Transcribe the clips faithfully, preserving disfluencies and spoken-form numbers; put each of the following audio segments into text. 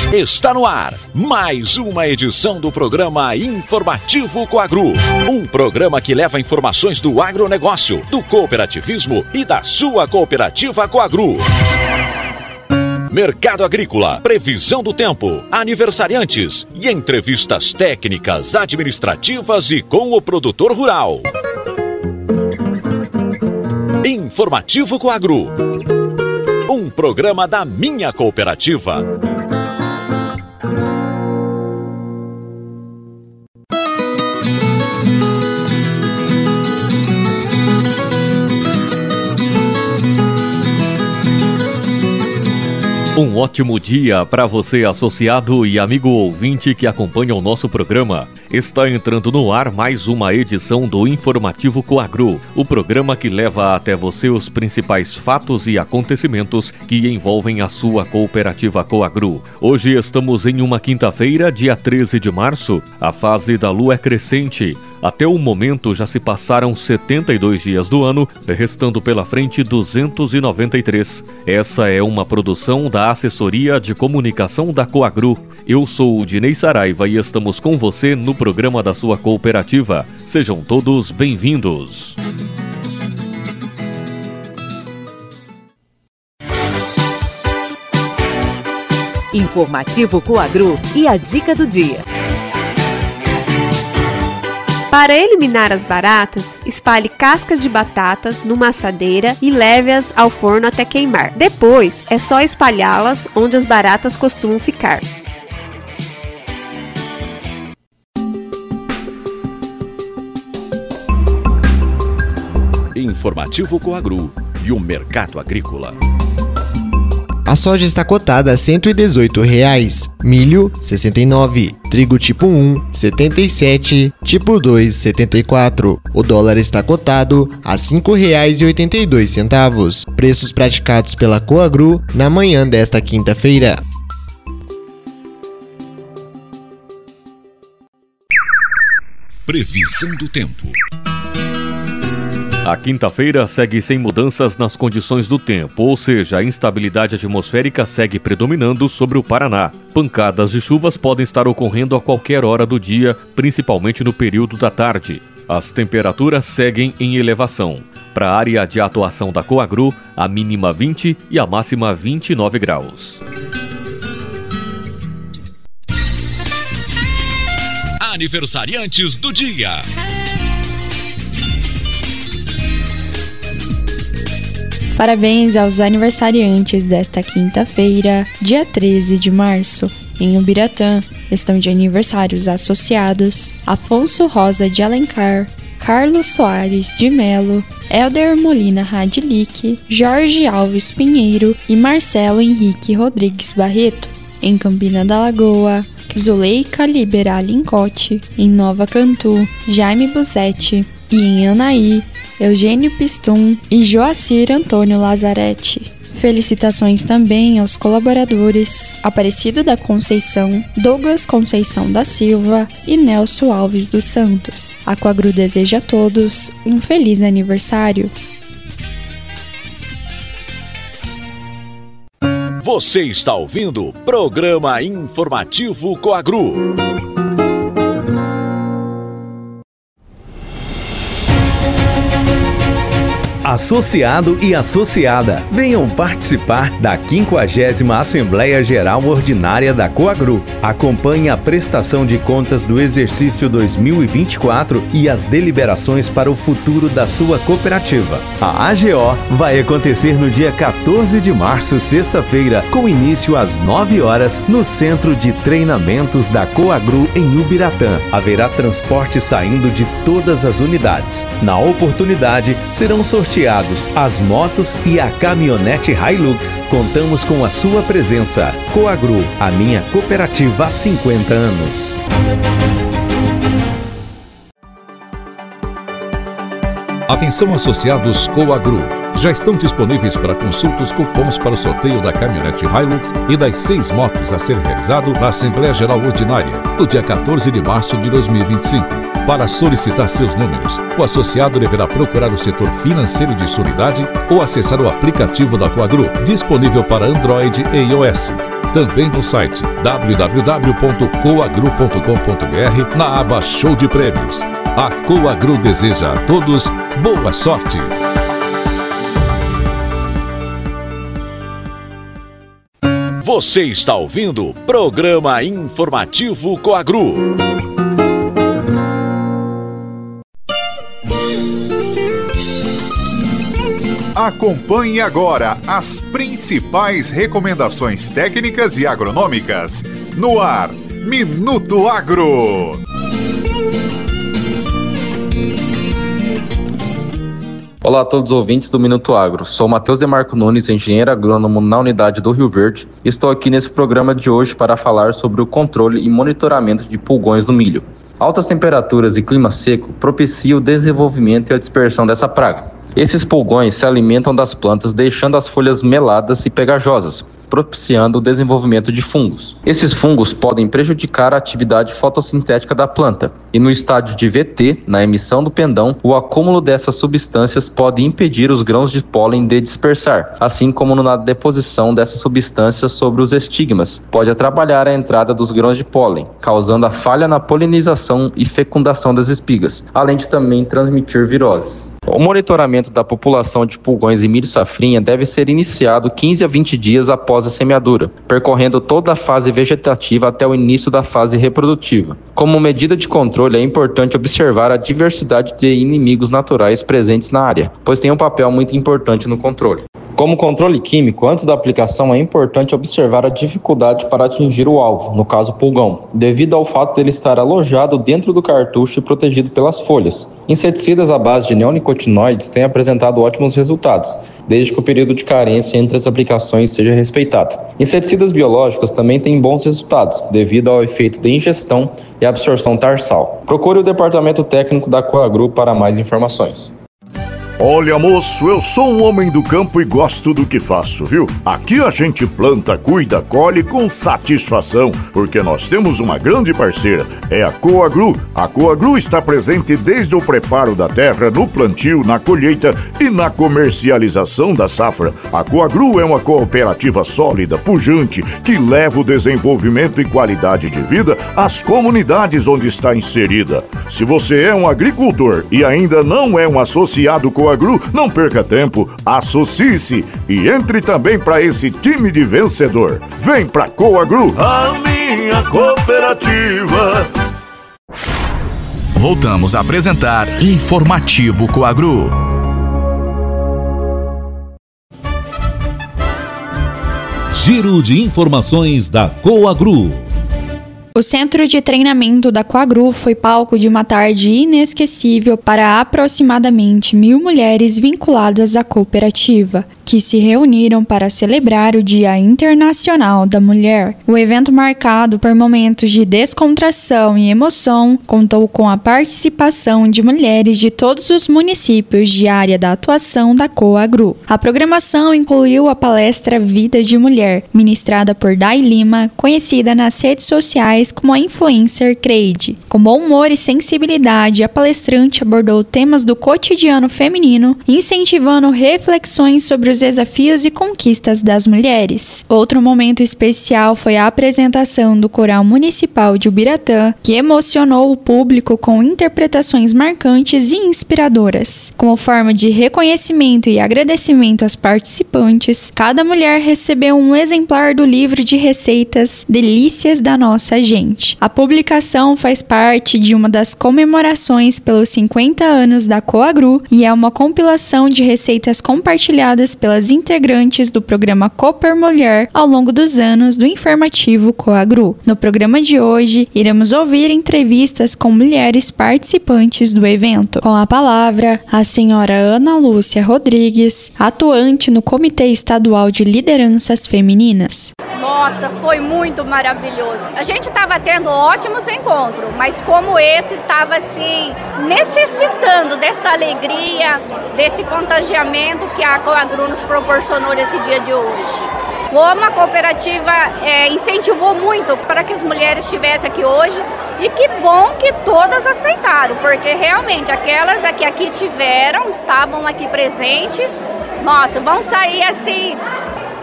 Está no ar mais uma edição do programa Informativo Coagru. Um programa que leva informações do agronegócio, do cooperativismo e da sua cooperativa Coagru. Mercado agrícola, previsão do tempo, aniversariantes e entrevistas técnicas, administrativas e com o produtor rural. Informativo Coagru. Um programa da minha cooperativa. Um ótimo dia para você, associado e amigo ouvinte que acompanha o nosso programa. Está entrando no ar mais uma edição do Informativo Coagru, o programa que leva até você os principais fatos e acontecimentos que envolvem a sua cooperativa Coagru. Hoje estamos em uma quinta-feira, dia treze de março. A fase da lua é crescente. Até o momento já se passaram setenta e dois dias do ano, restando pela frente duzentos e noventa e três. Essa é uma produção da Assessoria de Comunicação da Coagru. Eu sou o Dinei Saraiva e estamos com você no programa da sua cooperativa. Sejam todos bem-vindos. Informativo Coagru e a dica do dia. Para eliminar as baratas, espalhe cascas de batatas numa assadeira e leve-as ao forno até queimar. Depois, é só espalhá-las onde as baratas costumam ficar. Informativo Coagru e o mercado agrícola. A soja está cotada a cento e dezoito reais, milho sessenta e nove, trigo tipo um setenta e sete, tipo dois setenta e quatro. O dólar está cotado a cinco reais e oitenta e dois centavos. Preços praticados pela Coagru na manhã desta quinta-feira. Previsão do tempo. A quinta-feira segue sem mudanças nas condições do tempo, ou seja, a instabilidade atmosférica segue predominando sobre o Paraná. Pancadas de chuvas podem estar ocorrendo a qualquer hora do dia, principalmente no período da tarde. As temperaturas seguem em elevação. Para a área de atuação da Coagru, a mínima vinte e a máxima vinte e nove graus. Aniversariantes do dia. Parabéns aos aniversariantes desta quinta-feira, dia treze de março. Em Ubiratã, estão de aniversários associados Afonso Rosa de Alencar, Carlos Soares de Melo, Helder Molina Radilic, Jorge Alves Pinheiro e Marcelo Henrique Rodrigues Barreto. Em Campina da Lagoa, Zuleika Liberal Lincote. Em Nova Cantu, Jaime Buzetti. E em Anaí, Eugênio Pistum e Joacir Antônio Lazarete. Felicitações também aos colaboradores Aparecido da Conceição, Douglas Conceição da Silva e Nelson Alves dos Santos. A Coagru deseja a todos um feliz aniversário. Você está ouvindo o programa Informativo Coagru. Associado e associada, venham participar da quinquagésima Assembleia Geral Ordinária da Coagru. Acompanhe a prestação de contas do exercício dois mil e vinte e quatro e as deliberações para o futuro da sua cooperativa. A A G O vai acontecer no dia quatorze de março, sexta-feira, com início às nove horas, no Centro de Treinamentos da Coagru em Ubiratã. Haverá transporte saindo de todas as unidades. Na oportunidade, serão sorteados as motos e a caminhonete Hilux. Contamos com a sua presença. Coagru, a minha cooperativa há cinquenta anos. Atenção, associados Coagru. Já estão disponíveis para consulta os cupons para o sorteio da caminhonete Hilux e das seis motos a ser realizado na Assembleia Geral Ordinária, no dia quatorze de março de dois mil e vinte e cinco. Para solicitar seus números, o associado deverá procurar o setor financeiro de sua unidade ou acessar o aplicativo da Coagru, disponível para Android e iOS. Também no site w w w ponto coagru ponto com ponto b r na aba Show de Prêmios. A Coagru deseja a todos boa sorte. Você está ouvindo o Programa Informativo Coagru. Acompanhe agora as principais recomendações técnicas e agronômicas. No ar, Minuto Agro. Olá a todos os ouvintes do Minuto Agro. Sou Matheus Demarco Nunes, engenheiro agrônomo na unidade do Rio Verde, e estou aqui nesse programa de hoje para falar sobre o controle e monitoramento de pulgões no milho. Altas temperaturas e clima seco propiciam o desenvolvimento e a dispersão dessa praga. Esses pulgões se alimentam das plantas, deixando as folhas meladas e pegajosas, propiciando o desenvolvimento de fungos. Esses fungos podem prejudicar a atividade fotossintética da planta, e no estádio de V T, na emissão do pendão, o acúmulo dessas substâncias pode impedir os grãos de pólen de dispersar, assim como na deposição dessas substâncias sobre os estigmas, pode atrapalhar a entrada dos grãos de pólen, causando a falha na polinização e fecundação das espigas, além de também transmitir viroses. O monitoramento da população de pulgões em milho safrinha deve ser iniciado quinze a vinte dias após a semeadura, percorrendo toda a fase vegetativa até o início da fase reprodutiva. Como medida de controle, é importante observar a diversidade de inimigos naturais presentes na área, pois tem um papel muito importante no controle. Como controle químico, antes da aplicação é importante observar a dificuldade para atingir o alvo, no caso o pulgão, devido ao fato dele estar alojado dentro do cartucho e protegido pelas folhas. Inseticidas à base de neonicotinoides têm apresentado ótimos resultados, desde que o período de carência entre as aplicações seja respeitado. Inseticidas biológicos também têm bons resultados, devido ao efeito de ingestão e absorção tarsal. Procure o departamento técnico da Coagru para mais informações. Olha, moço, eu sou um homem do campo e gosto do que faço, viu? Aqui a gente planta, cuida, colhe com satisfação, porque nós temos uma grande parceira, é a Coagru. A Coagru está presente desde o preparo da terra, no plantio, na colheita e na comercialização da safra. A Coagru é uma cooperativa sólida, pujante, que leva o desenvolvimento e qualidade de vida às comunidades onde está inserida. Se você é um agricultor e ainda não é um associado com Coagru, não perca tempo, associe-se e entre também para esse time de vencedor. Vem pra Coagru, a minha cooperativa. Voltamos a apresentar Informativo Coagru. Giro de informações da Coagru. O centro de treinamento da Coagru foi palco de uma tarde inesquecível para aproximadamente mil mulheres vinculadas à cooperativa, que se reuniram para celebrar o Dia Internacional da Mulher. O evento, marcado por momentos de descontração e emoção, contou com a participação de mulheres de todos os municípios de área da atuação da Coagru. A programação incluiu a palestra Vida de Mulher, ministrada por Dai Lima, conhecida nas redes sociais como a influencer Creide. Com bom humor e sensibilidade, a palestrante abordou temas do cotidiano feminino, incentivando reflexões sobre os desafios e conquistas das mulheres. Outro momento especial foi a apresentação do Coral Municipal de Ubiratã, que emocionou o público com interpretações marcantes e inspiradoras. Como forma de reconhecimento e agradecimento às participantes, cada mulher recebeu um exemplar do livro de receitas Delícias da Nossa Gente. A publicação faz parte de uma das comemorações pelos cinquenta anos da Coagru e é uma compilação de receitas compartilhadas pelas integrantes do programa Cooper Mulher ao longo dos anos do informativo Coagru. No programa de hoje, iremos ouvir entrevistas com mulheres participantes do evento. Com a palavra, a senhora Ana Lúcia Rodrigues, atuante no Comitê Estadual de Lideranças Femininas. Nossa, foi muito maravilhoso. A gente estava tendo ótimos encontros, mas como esse estava assim, necessitando desta alegria, desse contagiamento que a Coagru nos proporcionou nesse dia de hoje. Como a cooperativa é, incentivou muito para que as mulheres estivessem aqui hoje, e que bom que todas aceitaram, porque realmente aquelas que aqui tiveram, estavam aqui presentes, nossa, vão sair assim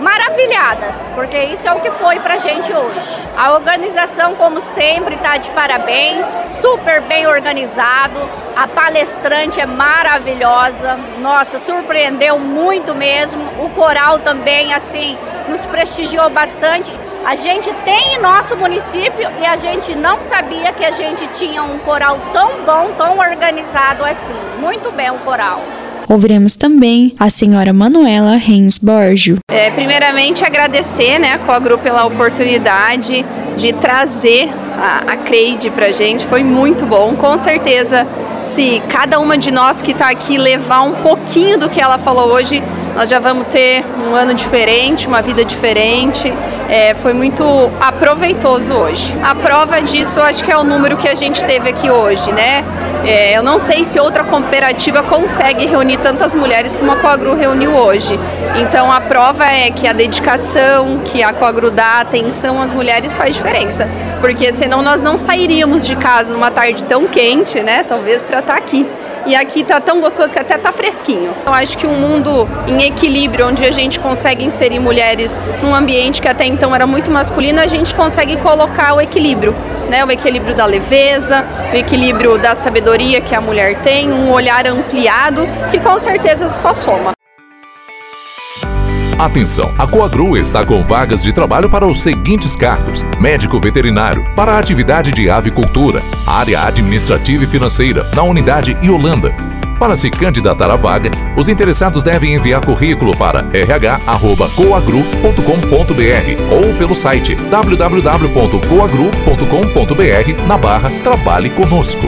maravilhadas, porque isso é o que foi pra gente hoje. A organização, como sempre, tá de parabéns, super bem organizado, a palestrante é maravilhosa, nossa, surpreendeu muito mesmo, o coral também, assim, nos prestigiou bastante. A gente tem em nosso município e a gente não sabia que a gente tinha um coral tão bom, tão organizado assim. Muito bem o coral. Ouviremos também a senhora Manuela Reis Borgio. É, primeiramente, agradecer, né, a Coagru pela oportunidade de trazer a, a Creide pra gente. Foi muito bom. Com certeza, se cada uma de nós que está aqui levar um pouquinho do que ela falou hoje, nós já vamos ter um ano diferente, uma vida diferente. É, foi muito aproveitoso hoje. A prova disso, acho que é o número que a gente teve aqui hoje, né? É, eu não sei se outra cooperativa consegue reunir tantas mulheres como a Coagru reuniu hoje. Então a prova é que a dedicação, que a Coagru dá, a atenção às mulheres faz diferença. Porque senão nós não sairíamos de casa numa tarde tão quente, né? Talvez para estar aqui. E aqui tá tão gostoso que até tá fresquinho. Eu acho que um mundo em equilíbrio, onde a gente consegue inserir mulheres num ambiente que até então era muito masculino, a gente consegue colocar o equilíbrio, né? O equilíbrio da leveza, o equilíbrio da sabedoria que a mulher tem, um olhar ampliado que com certeza só soma. Atenção, a Coagru está com vagas de trabalho para os seguintes cargos: médico veterinário, para a atividade de avicultura, área administrativa e financeira, na unidade Iolanda. Para se candidatar à vaga, os interessados devem enviar currículo para r h arroba coagru ponto com ponto b r ou pelo site w w w ponto coagru ponto com ponto b r na barra Trabalhe Conosco.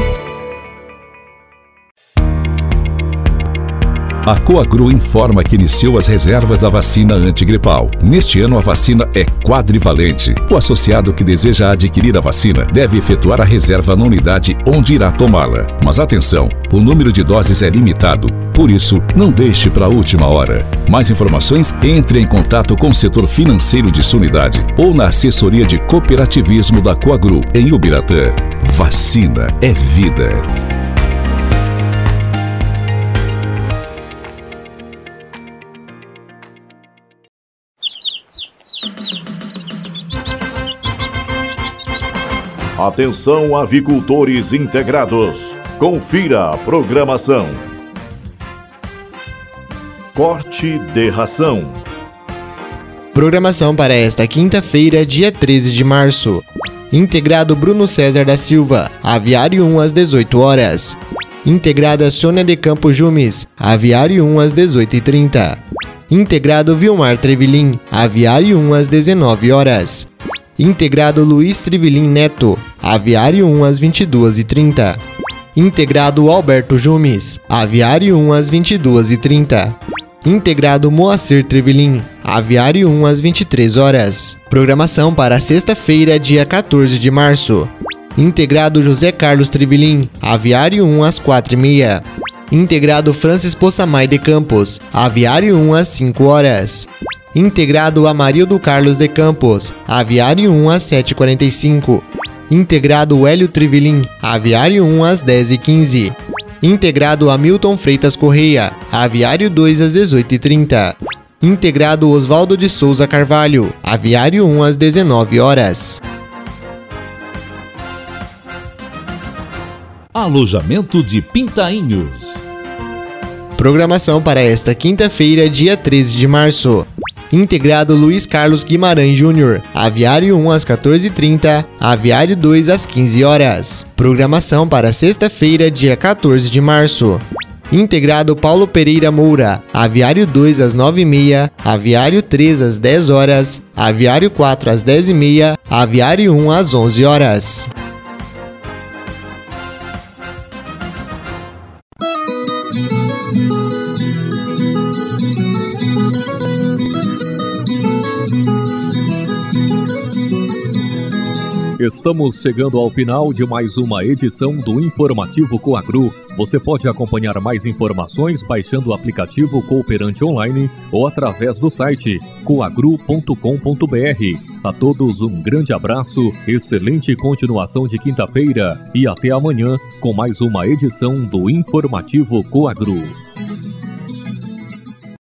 A Coagru informa que iniciou as reservas da vacina antigripal. Neste ano, a vacina é quadrivalente. O associado que deseja adquirir a vacina deve efetuar a reserva na unidade onde irá tomá-la. Mas atenção, o número de doses é limitado. Por isso, não deixe para a última hora. Mais informações, entre em contato com o setor financeiro de sua unidade ou na assessoria de cooperativismo da Coagru, em Ubiratã. Vacina é vida. Atenção, avicultores integrados. Confira a programação. Corte de ração. Programação para esta quinta-feira, dia treze de março. Integrado Bruno César da Silva, Aviário um às dezoito horas. Integrada Sônia de Campos Jumes, Aviário um às dezoito e trinta. Integrado Vilmar Trevilin, Aviário um às dezenove horas. Integrado Luiz Trivilin Neto, Aviário um às vinte e duas e trinta. Integrado Alberto Jumes, Aviário um às vinte e duas e trinta. Integrado Moacir Trevilin, Aviário um às vinte e três horas. Programação para sexta-feira, dia quatorze de março. Integrado José Carlos Trevilin, Aviário um às quatro e meia. Integrado Francis Possamay de Campos, Aviário um às cinco horas. Integrado Amarildo Carlos de Campos, Aviário um às sete e quarenta e cinco. Integrado Hélio Trivilin, Aviário um às dez e quinze. Integrado Hamilton Freitas Correia, Aviário dois às dezoito e trinta. Integrado Oswaldo de Souza Carvalho, Aviário um às dezenove horas. Alojamento de Pintainhos. Programação para esta quinta-feira, dia treze de março. Integrado Luiz Carlos Guimarães Júnior, Aviário um às quatorze e trinta, Aviário dois às quinze horas. Programação para sexta-feira, dia quatorze de março. Integrado Paulo Pereira Moura, Aviário dois às nove e meia, Aviário três às dez horas, Aviário quatro às dez e meia, Aviário um às onze horas. Estamos chegando ao final de mais uma edição do Informativo Coagru. Você pode acompanhar mais informações baixando o aplicativo Cooperante Online ou através do site coagru ponto com ponto b r. A todos um grande abraço, excelente continuação de quinta-feira e até amanhã com mais uma edição do Informativo Coagru.